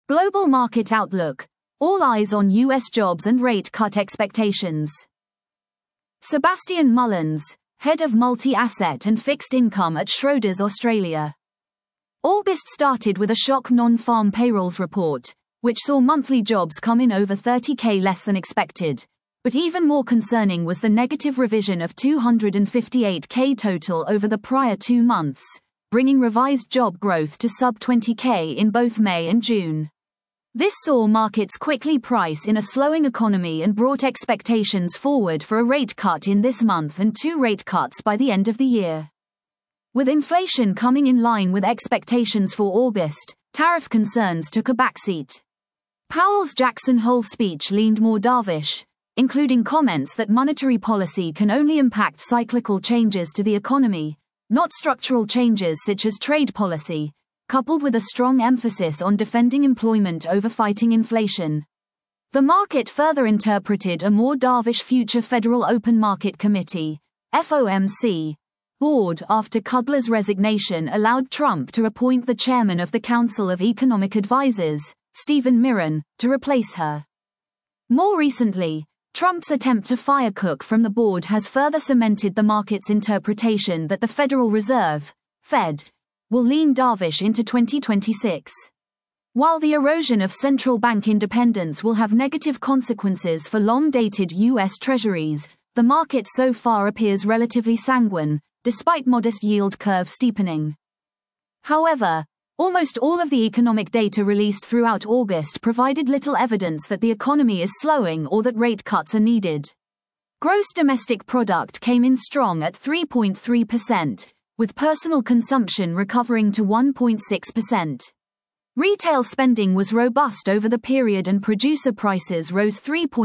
Global market outlook. All eyes on U.S. jobs and rate cut expectations. Sebastian Mullins, head of multi-asset and fixed income at Schroders Australia. August started with a shock non-farm payrolls report, which saw monthly jobs come in over 30,000 less than expected. But even more concerning was the negative revision of 258,000 total over the prior 2 months, bringing revised job growth to sub-20,000 in both May and June. This saw markets quickly price in a slowing economy and brought expectations forward for a rate cut in this month and 2 rate cuts by the end of the year. With inflation coming in line with expectations for August, tariff concerns took a backseat. Powell's Jackson Hole speech leaned more dovish, including comments that monetary policy can only impact cyclical changes to the economy, not structural changes such as trade policy, coupled with a strong emphasis on defending employment over fighting inflation. The market further interpreted a more dovish future Federal Open Market Committee, FOMC, board after Kugler's resignation allowed Trump to appoint the chairman of the Council of Economic Advisers, Stephen Miron, to replace her. More recently, Trump's attempt to fire Cook from the board has further cemented the market's interpretation that the Federal Reserve, Fed, will lean dovish into 2026. While the erosion of central bank independence will have negative consequences for long-dated U.S. Treasuries, the market so far appears relatively sanguine, despite modest yield curve steepening. However, almost all of the economic data released throughout August provided little evidence that the economy is slowing or that rate cuts are needed. Gross domestic product came in strong at 3.3%, with personal consumption recovering to 1.6%. Retail spending was robust over the period and producer prices rose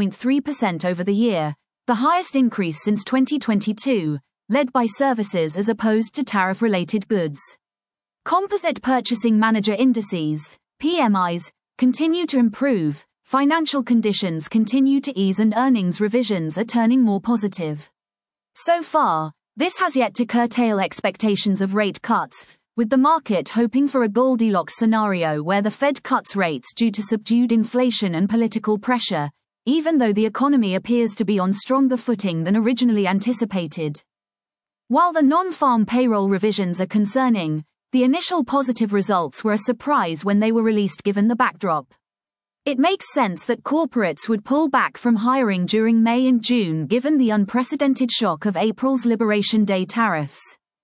3.3% over the year, the highest increase since 2022, led by services as opposed to tariff-related goods. Composite Purchasing Manager Indices, PMIs, continue to improve, financial conditions continue to ease and earnings revisions are turning more positive. So far, this has yet to curtail expectations of rate cuts, with the market hoping for a Goldilocks scenario where the Fed cuts rates due to subdued inflation and political pressure, even though the economy appears to be on stronger footing than originally anticipated. While the non-farm payroll revisions are concerning, the initial positive results were a surprise when they were released given the backdrop. It makes sense that corporates would pull back from hiring during May and June given the unprecedented shock of April's Liberation Day tariffs.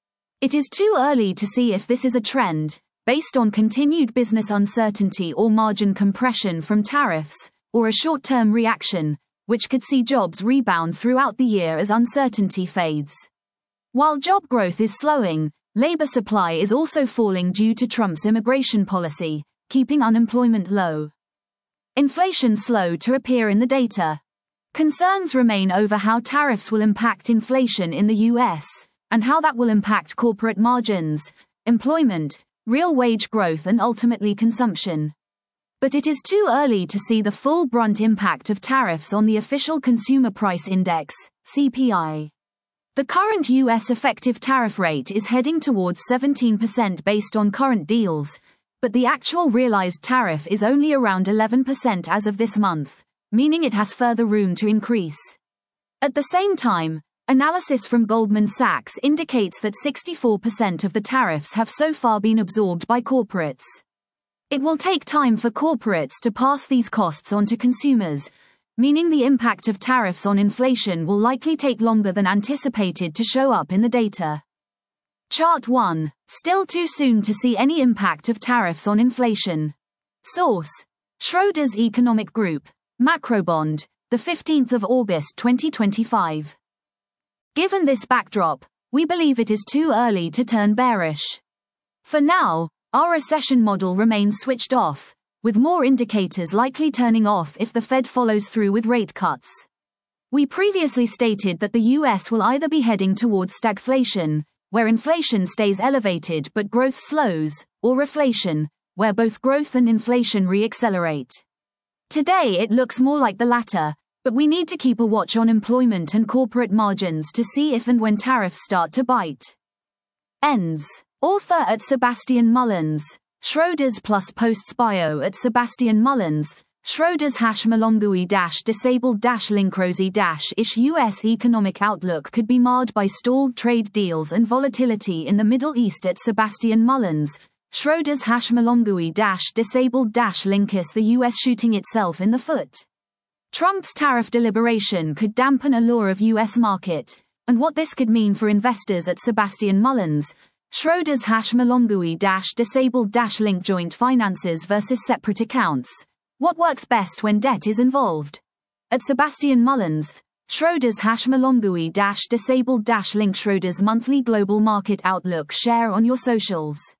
It is too early to see if this is a trend, based on continued business uncertainty or margin compression from tariffs, or a short-term reaction, which could see jobs rebound throughout the year as uncertainty fades. While job growth is slowing, labor supply is also falling due to Trump's immigration policy, keeping unemployment low. Inflation slow to appear in the data. Concerns remain over how tariffs will impact inflation in the U.S., and how that will impact corporate margins, employment, real wage growth and ultimately consumption. But it is too early to see the full brunt impact of tariffs on the official Consumer Price Index, CPI. The current U.S. effective tariff rate is heading towards 17% based on current deals, but the actual realized tariff is only around 11% as of this month, meaning it has further room to increase. At the same time, analysis from Goldman Sachs indicates that 64% of the tariffs have so far been absorbed by corporates. It will take time for corporates to pass these costs on to consumers, meaning the impact of tariffs on inflation will likely take longer than anticipated to show up in the data. Chart 1. Still too soon to see any impact of tariffs on inflation. Source: Schroders Economic Group, Macrobond, the 15th of August 2025. Given this backdrop, we believe it is too early to turn bearish. For now, our recession model remains switched off, with more indicators likely turning off if the Fed follows through with rate cuts. We previously stated that the US will either be heading towards stagflation, where inflation stays elevated but growth slows, or reflation, where both growth and inflation re-accelerate. Today it looks more like the latter, but we need to keep a watch on employment and corporate margins to see if and when tariffs start to bite. Ends. Author at Sebastian Mullins, Schroders plus posts bio at Sebastian Mullins. Schroders #Malongui disabled Linkrosi ish US economic outlook could be marred by stalled trade deals and volatility in the Middle East at Sebastian Mullins. Schroders #Malongui disabled Linkis the US shooting itself in the foot. Trump's tariff deliberation could dampen allure of US market, and what this could mean for investors at Sebastian Mullins. Schroders #Malongui disabled Link joint finances versus separate accounts. What works best when debt is involved? At Sebastian Mullins, Schroders #Malongui disabled Link Schroders monthly global market outlook share on your socials.